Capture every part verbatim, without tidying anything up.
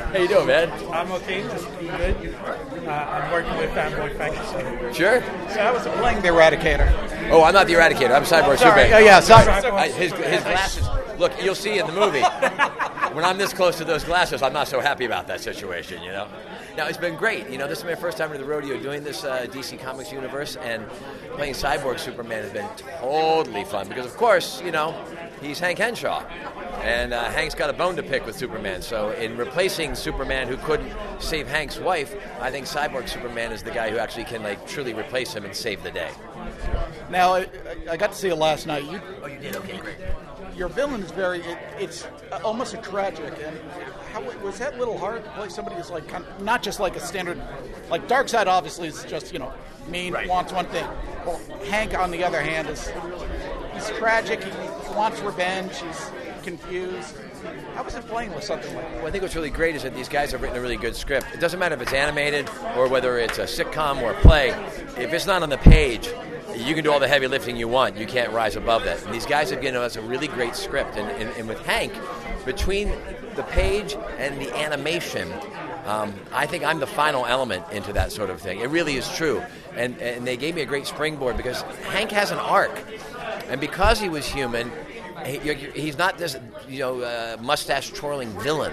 How you doing, man? I'm okay. Just good. Uh, I'm working with Fanboy Factory. So. Sure. So I was playing the Eradicator. Oh, I'm not the Eradicator. I'm Cyborg Sorry. Superman. Oh, yeah, sorry. I, his, his glasses. Look, you'll see in the movie. When I'm this close to those glasses, I'm not so happy about that situation, you know? Now, it's been great. You know, this is my first time to the rodeo doing this uh, D C Comics universe, and playing Cyborg Superman has been totally fun because, of course, you know, he's Hank Henshaw. And uh, Hank's got a bone to pick with Superman. So in replacing Superman, who couldn't save Hank's wife, I think Cyborg Superman is the guy who actually can, like, truly replace him and save the day. Now, I, I got to see it last night. You, Oh, you did? Okay, great. your villain is very, it, it's almost a tragic. And how, was that a little hard to play somebody who's like, kind of, not just like a standard, like Darkseid obviously is just, you know, mean, Right. wants one thing. Well, Hank, on the other hand, is he's tragic. He, he wants revenge. He's confused. How was it playing with something like that? Well, I think what's really great is that these guys have written a really good script. It doesn't matter if it's animated or whether it's a sitcom or a play. If it's not on the page, you can do all the heavy lifting you want. You can't rise above that. And these guys have given us a really great script. And, and, and with Hank, between the page and the animation, um, I think I'm the final element into that sort of thing. It really is true. And, and they gave me a great springboard because Hank has an arc. And because he was human, he, he's not this, you know, uh, mustache-twirling villain.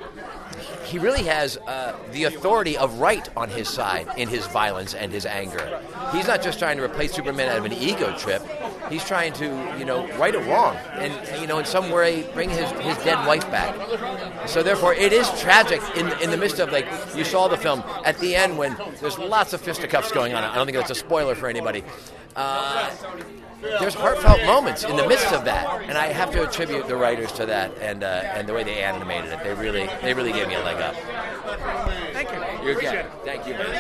He really has uh, the authority of right on his side in his violence and his anger. He's not just trying to replace Superman out of an ego trip. He's trying to, you know, right a wrong and, you know, in some way bring his, his dead wife back. So therefore, it is tragic in in the midst of, like, you saw the film at the end when there's lots of fisticuffs going on. I don't think that's a spoiler for anybody. Uh, there's heartfelt moments in the midst of that, and I have to attribute the writers to that and uh, and the way they animated it. They really they really gave me a leg up. Thank you. You're Appreciate good. it. Thank you.